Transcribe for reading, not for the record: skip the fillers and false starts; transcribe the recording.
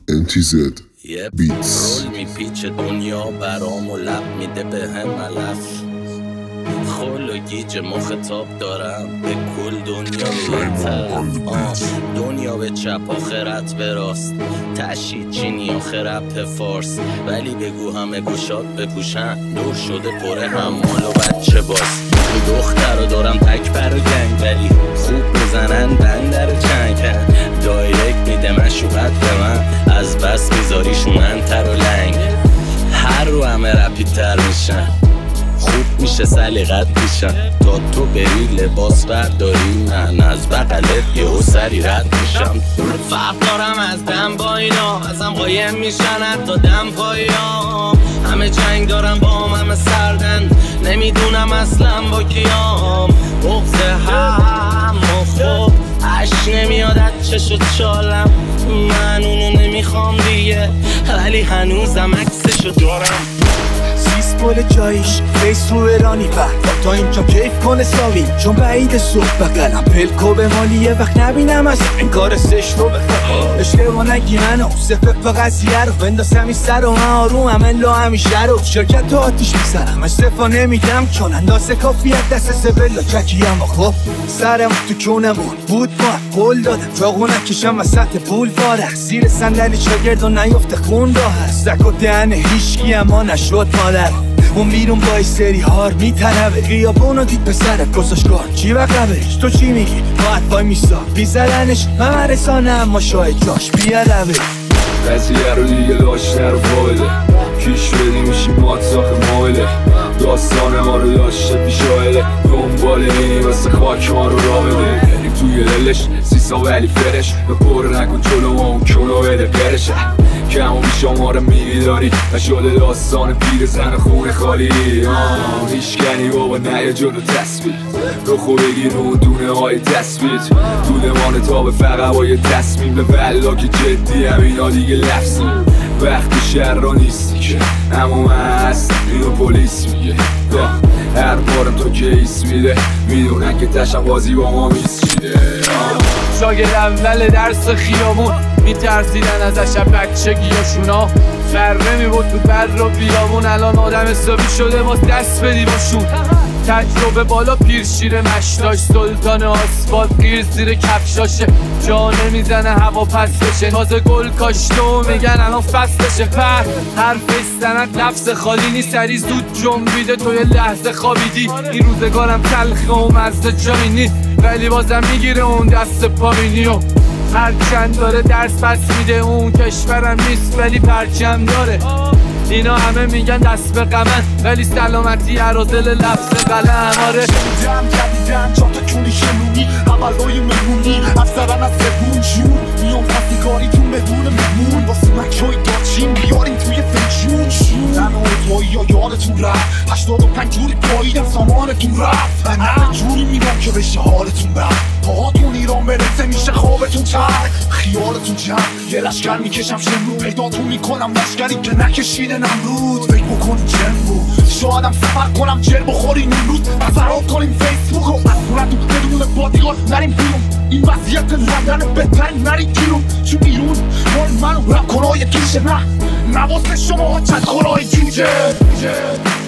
MTZ یه بیتس رول میپیچه دنیا برام و لب میده به هم علف خل و گیج مخطاب دارم به کل دنیا به طرف دنیا به چپ آخرت به راست تشید چینی آخرت فارس ولی بگو همه گوشات بپوشن دور شده پره حمال و بچه باز دختر رو دارم تک بر و گنگ ولی خوب میزنن بندر چنگن دایرکت میده مشوقت به من از بس میذاریشون انتر و لنگ هر رو همه رپیدتر میشن خوب میشه سلیقت میشن تا تو بری لباس برداری من از بغلت یهو سری رد میشم فرق دارم از دم با اینا ازم قایم میشن حتی دم پایام همه جنگ دارم با همه سردن نمیدونم اصلا با کیام بغض هم و خوب عشق نمیاد از چش و چالم من اونو نمیخوام دیگه ولی هنوزم عکسشو دارم پل جایش فیس رو ایرانی پهد تا اینجا کیف کنه ساویم چون بعید صبح بقلم پلکو به مالی یه وقت نبینم از این کار سش رو بخواه اشکه نگی منو صفه به قضیه رو بنداز همی سر و من آروم همه همیشه رو شرکت تو آتیش میسرم استفا نمیدم چون اندازه کافیت دست سبلا چکیم و خب سرم تو کونمون بود ما قول دادم چاقو نکشم وسط پول فارخ زیر صندلی شاگرد و نیفته خون راه هست زک و دهن هیچکی اما نشد مادر اون بیرون با سری هار میتربه خیابونو دید پسر کساشکار چی وقبش تو چی میگی باید وای میسا بیزرنش من رسانه اما شاید جاش بیادبه قضیه رو دیگه داشته رو فایده کیش بدی میشی مات ساخه مایله داستان ما رو داشته پیشایله دنبال اینی واسه خاک ما رو را بده بریم توی دلش سیسا ولی فرش به پر نکن جلو ما اون کنو بده قرشه کم و بیش ما رو میداری و شده داستان پیر زن خونه خالی هیشکنی بابا نه جلو تصویر رو خوب بگیر اون دونه های تصویر دودمان تا به فقبای تصمیم به بلا که جدی همینا دیگه لفظی وقتی شهر را نیستی که اما من هستم اینو پلیس میگه هر بارم تو کیس میده میدونن که تشم بازی با ما میسچیده شاگرد اول درس خیابون میترسیدن ازش بچگیاشونا فره میبود تو بر و بیابون الان آدم حسابی شده باز دست بدی باشون تجربه بالا پیر شیر مشتاش سلطان آسفالت گیر زیر کفشاشه جا نمیزنه هوا پس بشه تازه گل کاشته و میگن الان فصلشه پر حرف استند لفظ خالی نیست سری زود جنبیده تو یه لحظه خوابیدی این روزگارم تلخه و مزه جایی نیست ولی بازم میگیره اون دست پامینی و هرچند داره درس پس میده اون کشورم نیست ولی پرچم داره اینا همه میگن دست به غمن ولی سلامتی عرازل لفظ قلم آره جمع جدیدم چا تا کونی شمونی اولای مهمونی افسرن از زبون شون میام فصلی کاریتون بدون مهمون واسه مکشای داچین بیاریم توی فنجون شون اما توی یا یادتون رفت 85 جوری پاییدم سامانتون رفت نه جوری میرم که بشه حالتون بد پاهاتون ایران برسه میشه خوابتون تر خیالتون جمع یه لشکر میکشم شمرو پیداتون میکنم لشکری که نکشیده نمرود فکر بکنیم جنبو شایدم سفر کنم جر بخورین امروز فراد کنیم فیسبوک و از صورتون بدون بادیگار نریم بیرون این وضعیت لندن بهترین نریم بیرون چون بیرون مال من و رپ کنای گیشه نه واسه شما چند خورای جیجه